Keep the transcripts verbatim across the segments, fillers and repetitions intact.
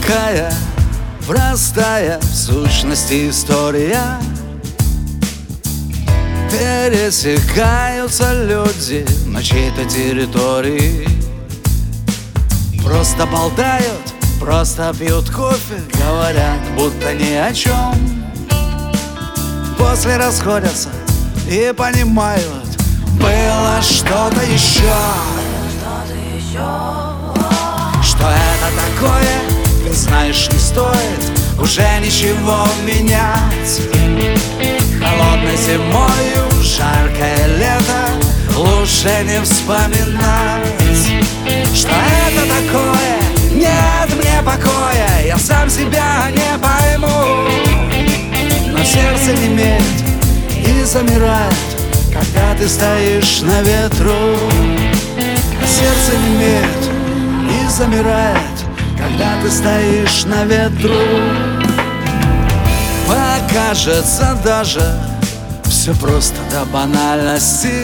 Такая простая в сущности история. Пересекаются люди на чьей-то территории. Просто болтают, просто пьют кофе, говорят, будто ни о чем. После расходятся и понимают, было что-то еще. Что это такое, ты знаешь, не стоит уже ничего менять. Холодной зимою, жаркое лето, лучше не вспоминать. Что это такое, нет мне покоя, я сам себя не пойму. Но сердце немеет и замирает, когда ты стоишь на ветру. Сердце немеет и замирает, когда ты стоишь на ветру. Покажется даже все просто до банальности,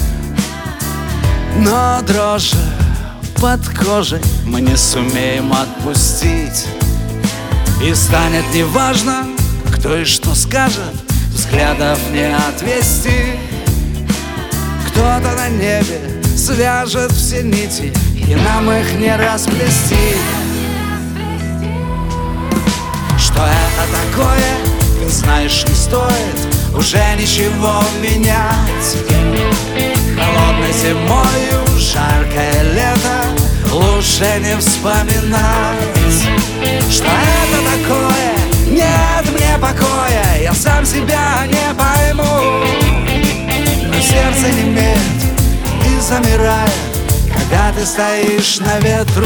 но дрожь под кожей мы не сумеем отпустить. И станет неважно, кто и что скажет, взглядов не отвести. Кто-то на небе свяжет все нити, и нам их не расплести. Что это такое, ты знаешь, не стоит уже ничего менять. Холодной зимою, жаркое лето, лучше не вспоминать. Что это такое, нет мне покоя, я сам себя не пойму. Но сердце немеет и замирает, когда ты стоишь на ветру.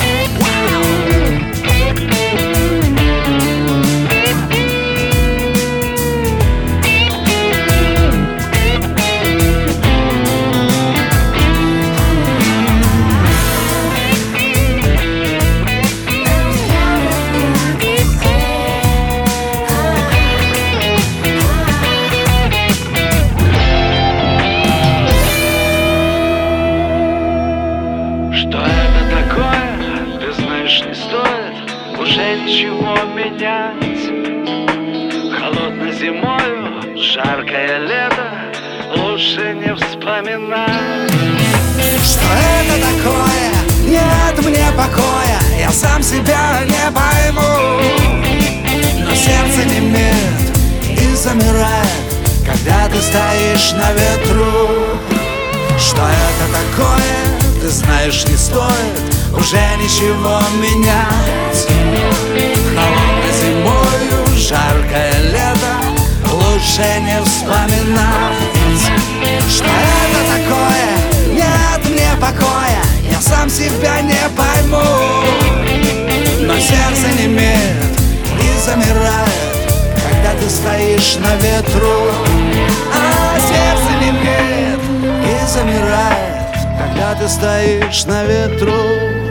Не стоит уже ничего менять. Холодной зимою, жаркое лето, лучше не вспоминать. Что это такое, нет мне покоя, я сам себя не пойму. Но сердце немеет и замирает, когда ты стоишь на ветру. Что это такое, ты знаешь, не стоит уже ничего менять. Холодной зимою, жаркое лето, лучше не вспоминать. Что это такое, нет мне покоя, я сам себя не пойму. Но сердце немеет и замирает, когда ты стоишь на ветру. А сердце немеет и замирает, когда ты стоишь на ветру.